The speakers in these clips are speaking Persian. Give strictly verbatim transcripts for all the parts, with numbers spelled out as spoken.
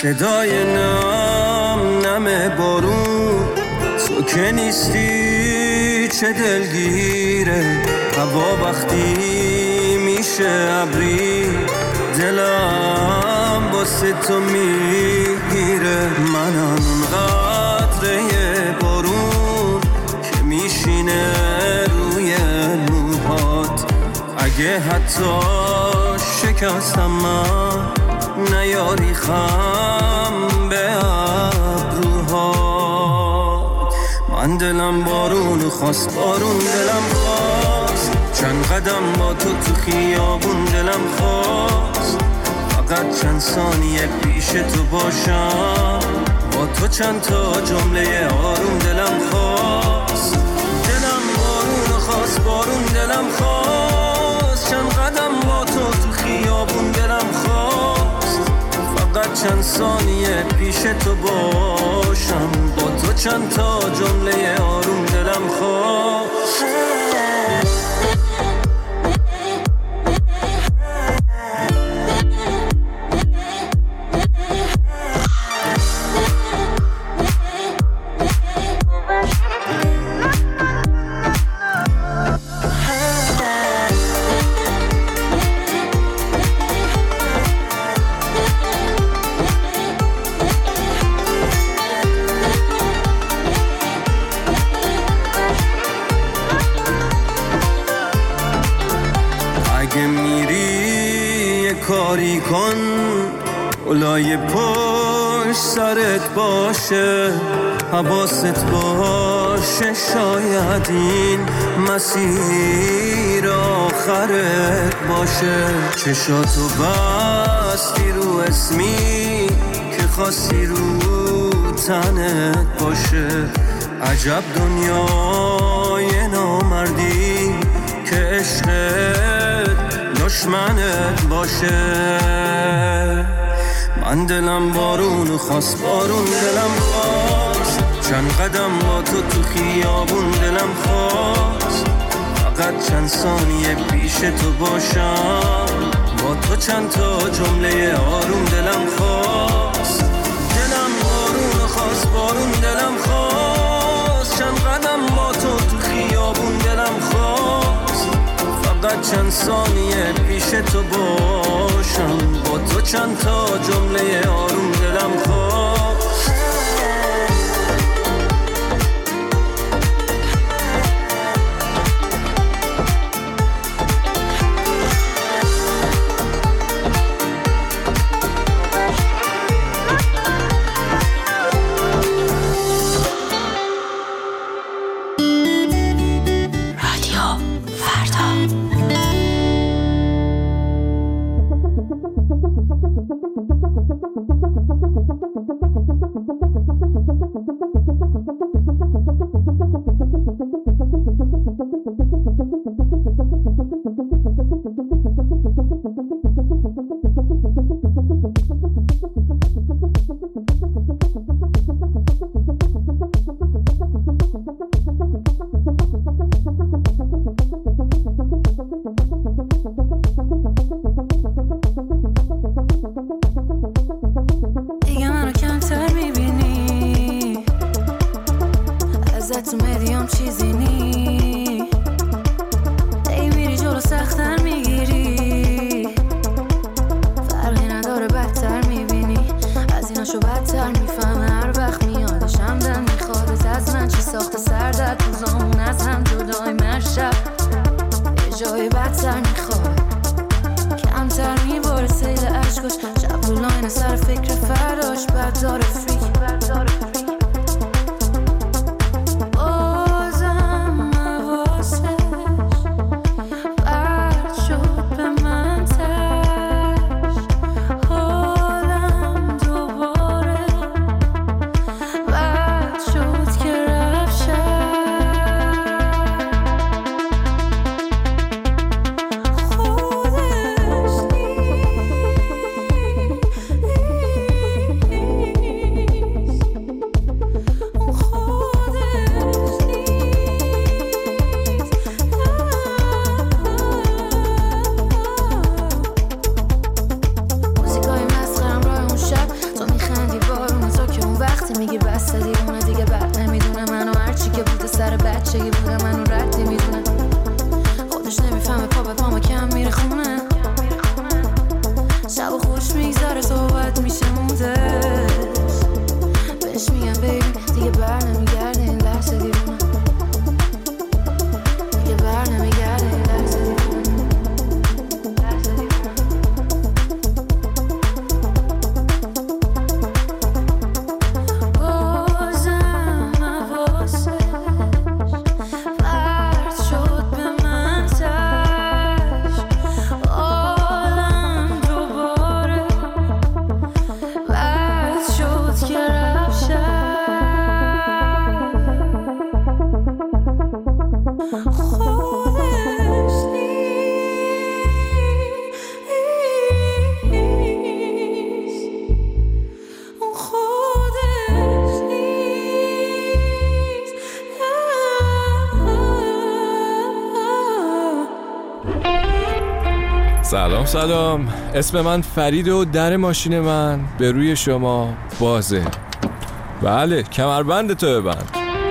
صدای نم نم بارون، تو که نیستی چه دلگیره. هوا وقتی میشه ابری، دلم واسه تو میگیره. منم اون قطره بارون که میشینه روی موهات. اگه حتی شکستم من، نیاری خم به ابروهات. من دلم بارون خواست، بارون دلم خواست. چند قدم با تو تو خیابون دلم خواست. فقط چند ثانیه پیش تو باشم، با تو چند تا جمله آروم دلم خواست. دلم بارون خواست، بارون دلم خواست. چند قدم با تو تو خیابون دلم خواست. فقط چند ثانیه پیش تو باشم، با تو چند تا جمله آروم دلم خواست. کاری کن اولای پشت سرت باشه، حواست باشه. شاید این مسیر آخرت باشه. چشاتو بستی رو اسمی که خاصی رو تنت باشه. عجب دنیای نامردی که عشقت دشمنت باشه. من دلم بارون خواست، بارون دلم خواست. چند قدم با تو تو خیابون دلم خواست. فقط چند ثانیه پیش تو باشم، با تو چند تا جمله آروم دلم خواست. دلم بارون خواست، بارون دلم خواست. چند قدم با تو تو خیابون دلم خواست. فقط چند ثانیه پیش تو باشم، با تو چند تا جمله آروم دلم خواست. سلام سلام، اسم من فرید و در ماشین من به روی شما بازه. بله، کمربند تو ببند.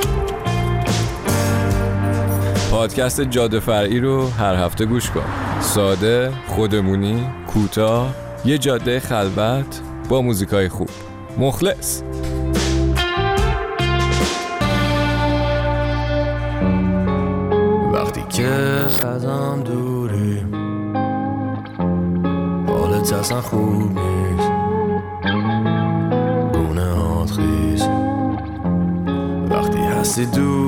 پادکست جاده فرعی رو هر هفته گوش کن. ساده، خودمونی، کوتاه، یه جاده خلوت با موزیکای خوب. مخلص. وقتی که ازم دوری حالت اصلا خوب نیست، گونه هات خیز. وقتی هستی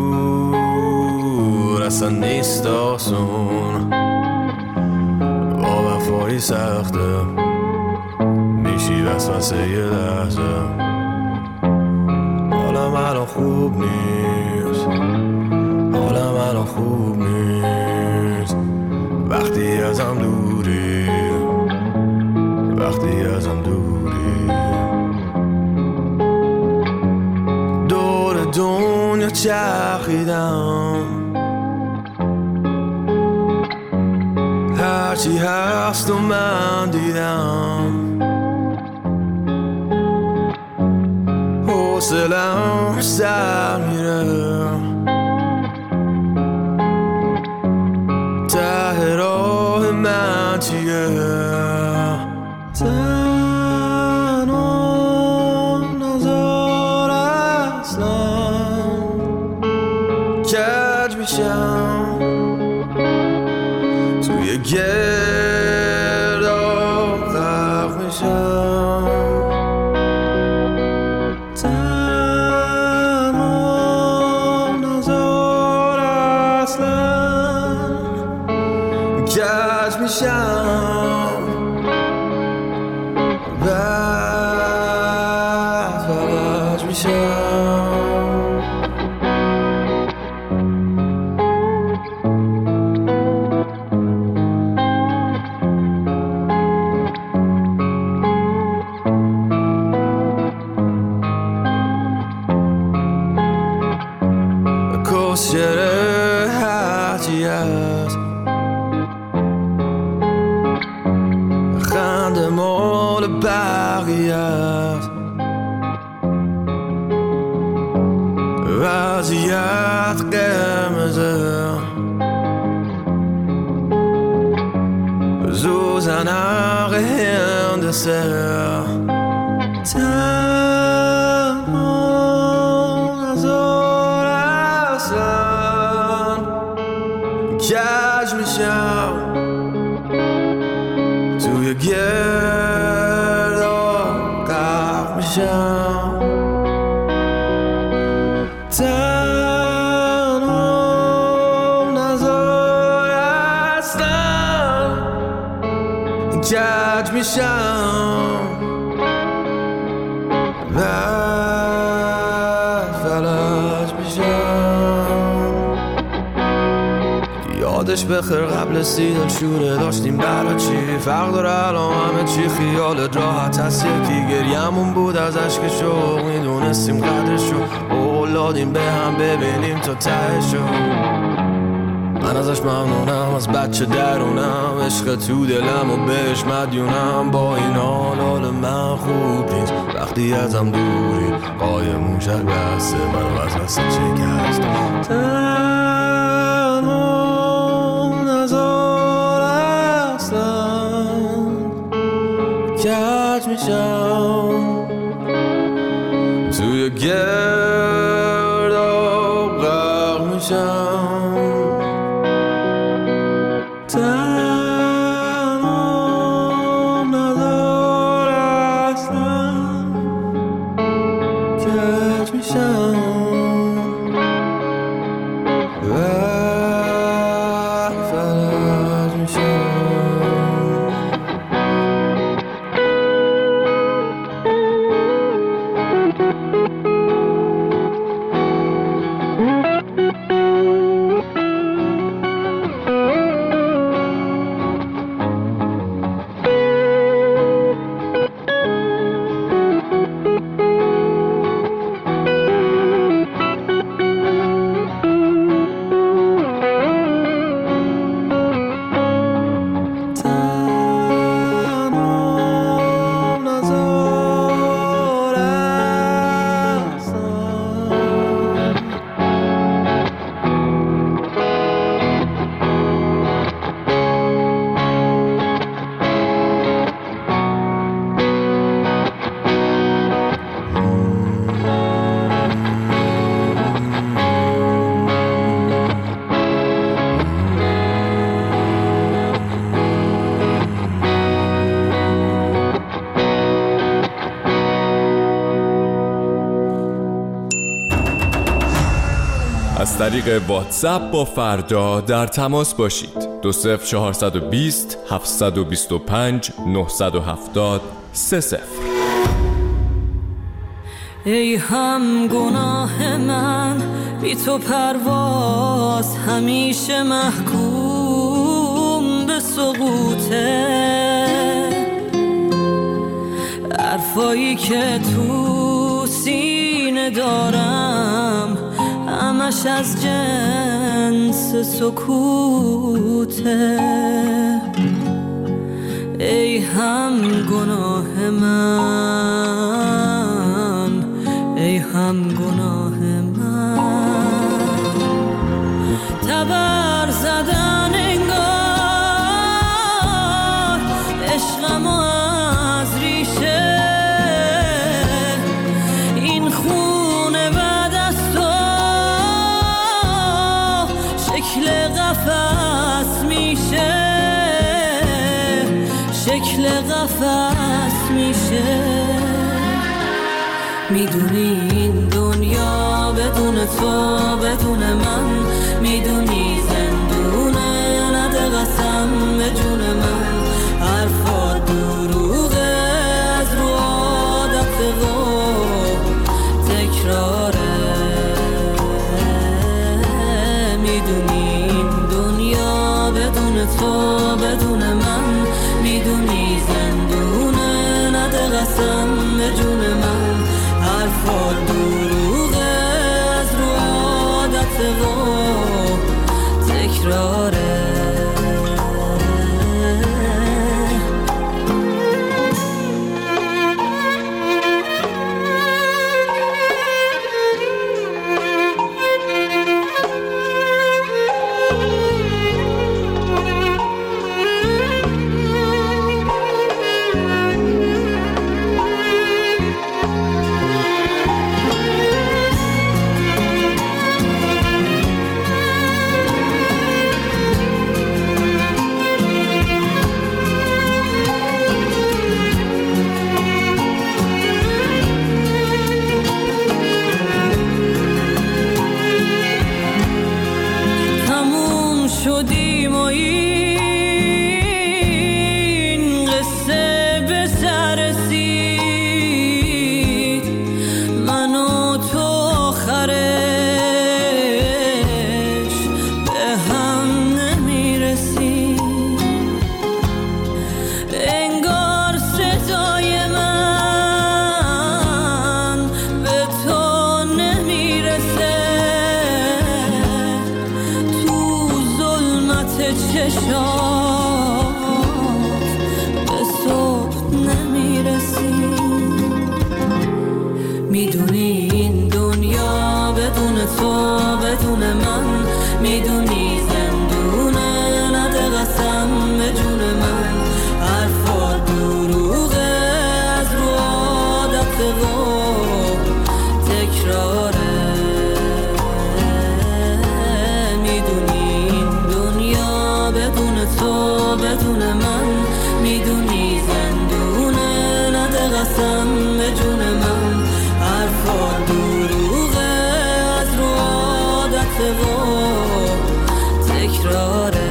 دور اصلا نیست آسون، با وفایی سخته میشی وسوسه یه لحظه. حالم الان خوب نیست، حالم الان خوب نیست. وقتی ازم دوری، وقتی ازم دوری. دور دنیا چرخیدم، هرچی هست و من دیدم. حوصله‌ام سر میره، ته راه من چیه؟ تنها نزار اصلا کج میشم توی گرداب غرق میشم. تنها نزار اصلا کج میشم، بعد فلج میشم. کسچره هرچی هست، خنده مال بقیه است. وضعیت قرمزه، زوزنق هندسه. تنها نزار اصلا کج میشم توی گرداب غرق میشم. تنها نزار اصلا کج میشم، بعد فلج میشم. یادش بخیر قبل سیدن شوره داشتیم برا چی؟ فرق داره الان همه چی؟ خیالت راحت هست یکی گریمون بود از عشق شوق، میدونستیم قدرشو اولادیم به هم ببینیم تا تهشو. من ازش ممنونم، از بچه درونم، عشق تو دلم و بهش مدیونم. با این حال حال من خوب نیست، وقتی ازم دوری قایم موشک بسته من از وسط شکست. تنها نزار اصلا کج میشم توی گرداب غرق میشم. تنها نزار اصلا کج میشم، از طریق واتساپ با فردا در تماس باشید. دو صفر چهارصد و بیست هفتصد و بیست و پنج نهصد و هفتاد سه صفر. ای هم گناه من بی تو پرواز همیشه محکوم به سقوطه، حرفایی که تو سینه دارم همش از جنس سکوته. ای هم گناه من، ای هم گناه من، تبر زدن انگار عشقم از ریشه، این خونه بعد از تو شکل قفس میشه، شکل قفس میشه. میدونی این دنیا بدون تو بدون من، میدونی زندونه نده قسم به جون من، حرفا دروغه از رو عادت و تکراره. میدونی این دنیا بدون تو بدون من، میدونی زندونه نده قسم به جون من، حرفا دروغه از رو عادت و تکراره. شدیم و این قصه به سر رسید، من و تو آخرش به هم نمیرسید. انگار صدای من به تو نمیرسه، چشات به صبح نمیرسی. میدونی این دنیا بدون تو بدون من، میدونی زندونه نده قسم به جون من، حرفا دروغه از رو عادت و تکراره. تو بدون من، میدونی زندونه نده قسم به جون من، حرفا دروغه از رو عادت و تکراره.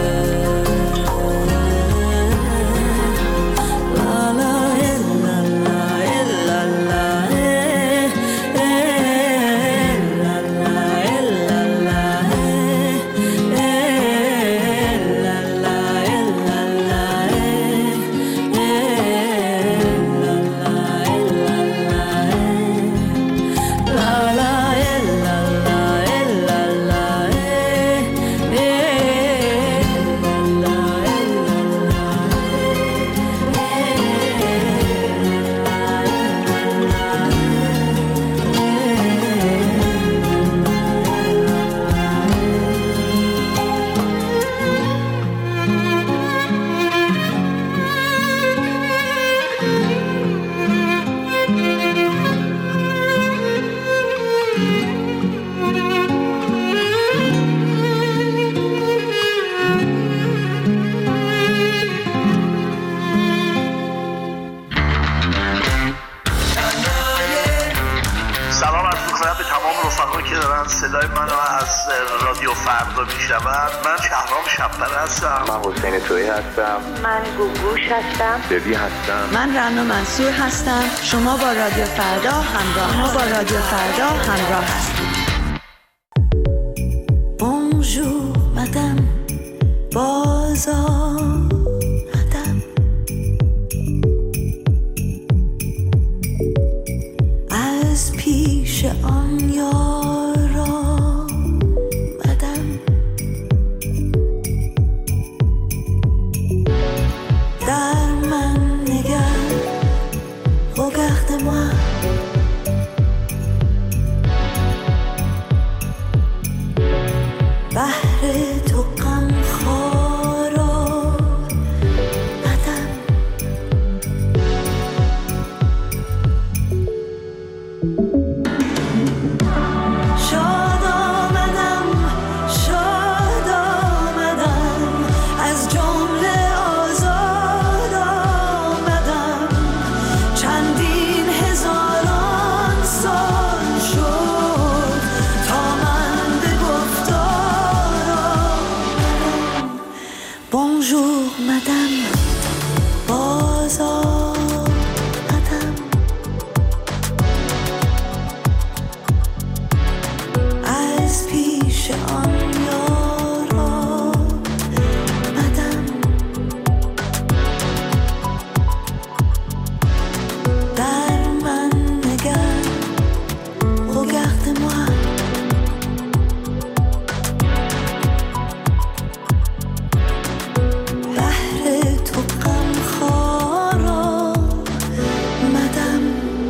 رادیو فردا میشود. من شهرام شب‌پر هستم. من حسین تویی هستم. من گوگوش هستم. دبی هستم. من رنا منصور هستم. شما با رادیو فردا همراه شما با رادیو فردا همراه هستید. Bonjour madame, بازار madame. از پیش آن یارا madame. در من نگر regarde-moi. بحر تو غم خارا madame. شاد آمدم شاد آمدم از جمله آزاد آمدم. چندین هزاران سال شد تا من به گفتار آمدم. Bonjour madame, بازار madame. از پیش آن یارا madame. در من نگر regarde-moi. بحر تو غم خارا madame.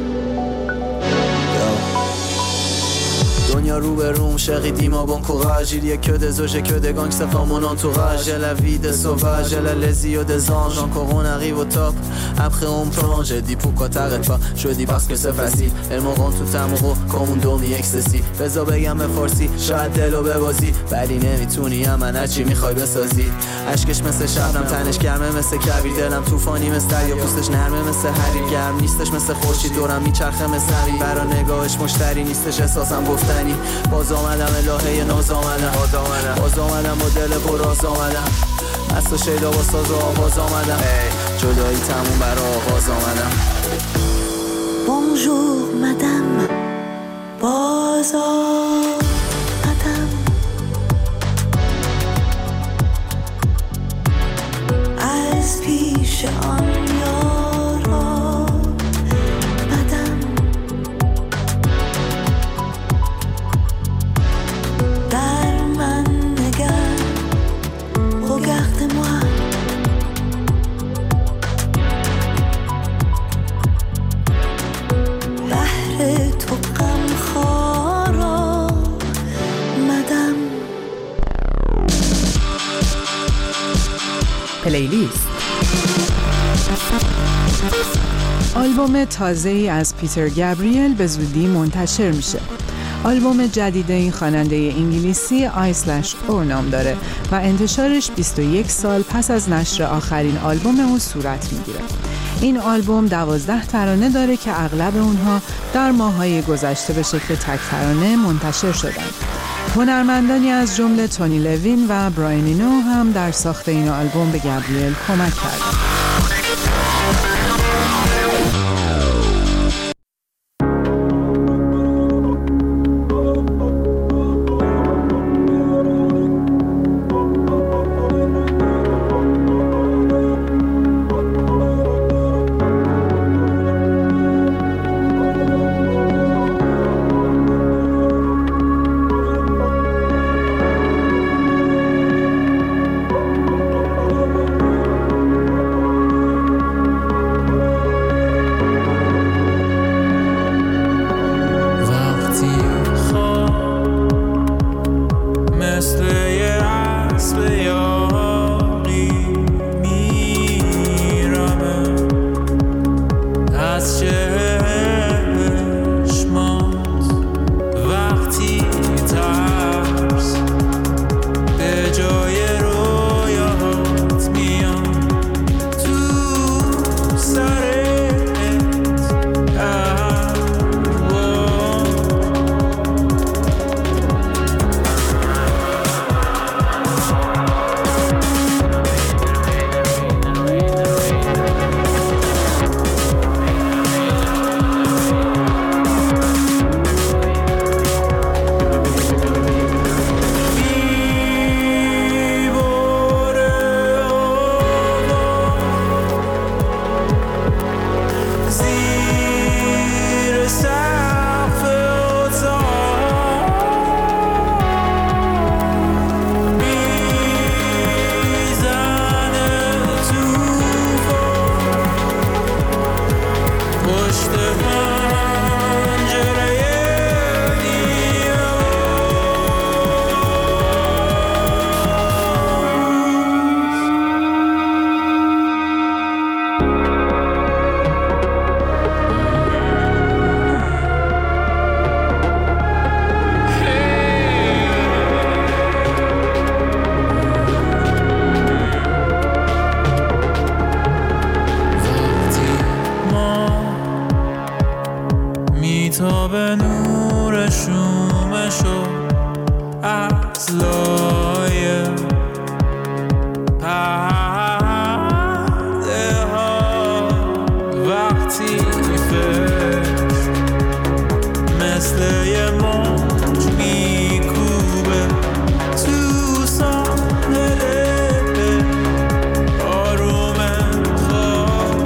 دنیا رو به روم chérie dis-moi bon courage. Il y a que des eaux, j'ai que des gangs, ça forme mon entourage. J'ai la vie des sauvages, j'ai la les yeux des anges. Encore on arrive au top, après on plonge. J'ai dit pourquoi t'arrêtes pas, je dis parce que c'est facile. Elles me rendent tout amoureux comme un dormi excessif. بذار بگم به فارسی شاید دلو ببازی، ولی نمیتونی هم من هرچی میخوای بسازی. عشقش مثل شبنم، تنش گرمه مثل کویر، دلم طوفانی مثل دریا، پوستش نرمه مثل حریر، گرم نیستش مثل خورشید، دورم میچرخه مثل حریر. برا نگاهش مشتری نیستش، احساسم گفتنی. باز آمدم الهه ناز آمدم، باز آمدم با دل پراز آمدم. از و شیدا با ساز و آواز آمدم، جدایی تموم برا آغاز آمدم. Bonjour madame, بازار madame. از پیش آن یارا madame. در من نگر regarde-moi. بحر تو غم خارا madame. پلیلیست. آلبوم تازه‌ای از پیتر گابریل به زودی منتشر میشه. آلبوم جدید این خواننده انگلیسی آی اسلش اور نام داره و انتشارش بیست و یک سال پس از نشر آخرین آلبوم اون صورت میگیره. این آلبوم دوازده ترانه داره که اغلب اونها در ماه‌های گذشته به شکل تک ترانه منتشر شدن. هنرمندانی از جمله تونی لوین و براین اینو هم در ساخت این آلبوم به گابریل کمک کردند. پرده ها وقتی میفست مثل یه موج میکوبه تو ساحل آروم خواب.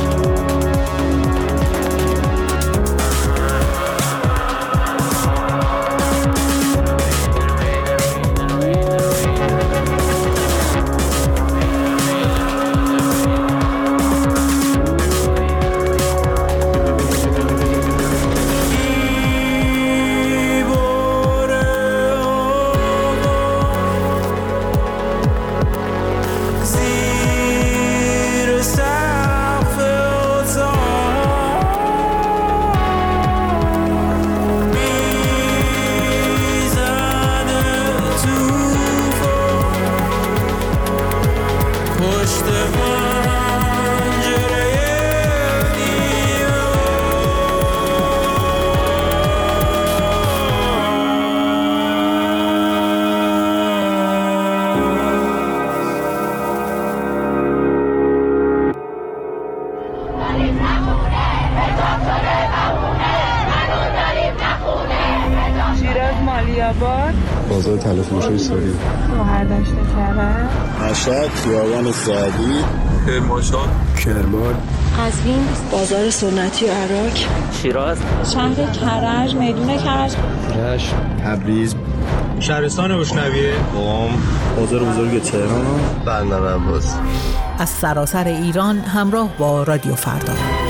بازار تلفروشی ساری شوهرداشت کرد مشهد خیابان سعدی کرمانشاه کرمان قزوین بازار سنتی عراق شیراز شهر کرج میدون کرج رشت تبریز شهرستان اشنویه قم بازار بزرگ تهران بندر عباس. از سراسر ایران همراه با رادیو فردا.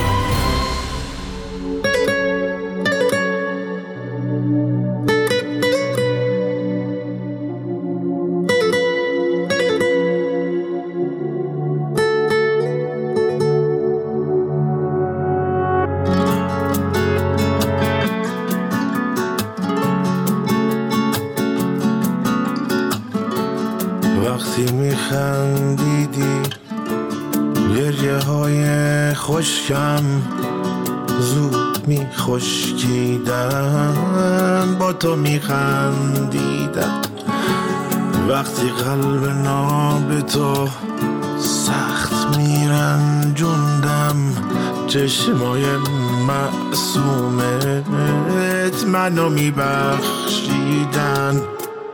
وقتی میخندیدی گریه های خشکم زود میخشکیدن، با تو میخندیدم. وقتی قلب ناب تو سخت میرنجوندم، چشمای معصومت منو میبخشیدن.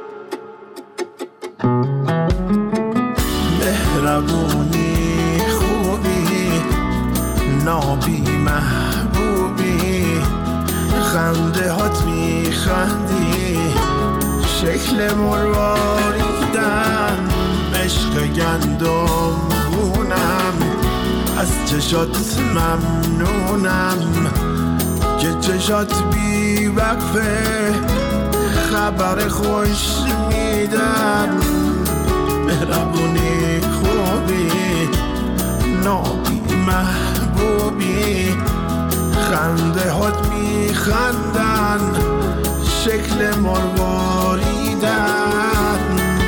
مهربونی خوبی نابی محبوبی، خنده هات میخندی شکل مرواریدن، عشق گندم گونم از چشات ممنونم که چشات بی وقفه خبر خوش میدن. مهربونی خوبی نابی محبوبی، خنده هات میخندن شکل مرواریدن.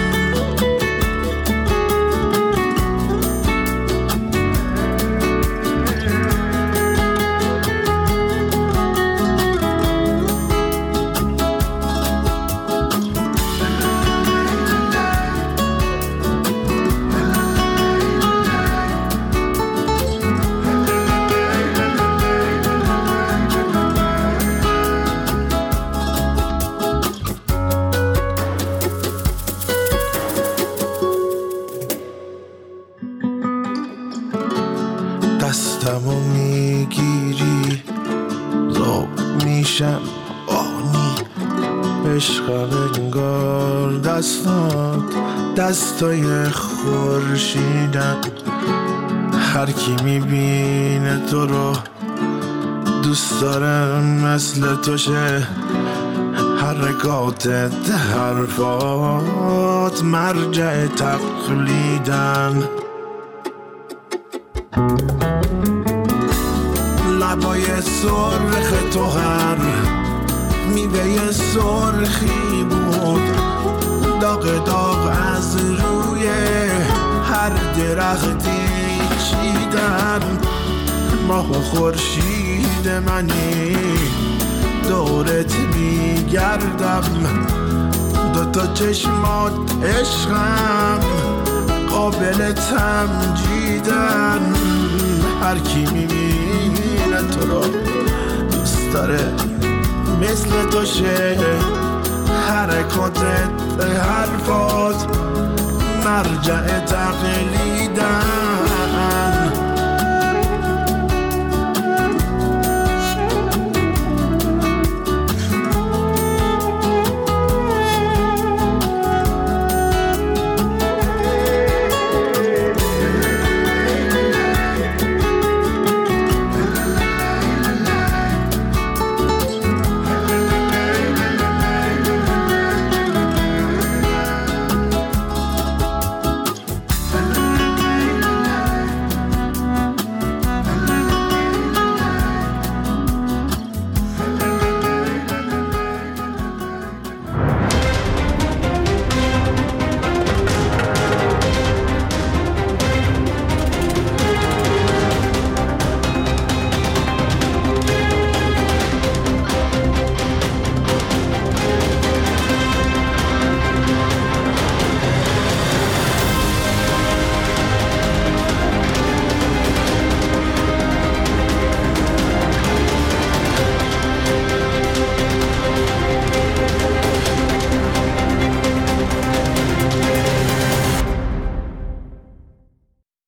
دستمو میگیری زاب میشم آنی، عشق انگار دستات دستای خورشیدن. هر کی میبینه تو رو دوست داره مثل تو شه، حرکاتت حرفات مرجع تقلیدن. لبای سرخ تو هر میوه سرخی بود، داغ داغ از روی هر درختی چیدن. ماه و خورشید منی دورت میگردم، دوتا چشمات عشقم قابل تمجیدن. هر کی میبینه تو رو دوست داره مثل تو شه، حرکاتت حرفات مرجع تقلیدن.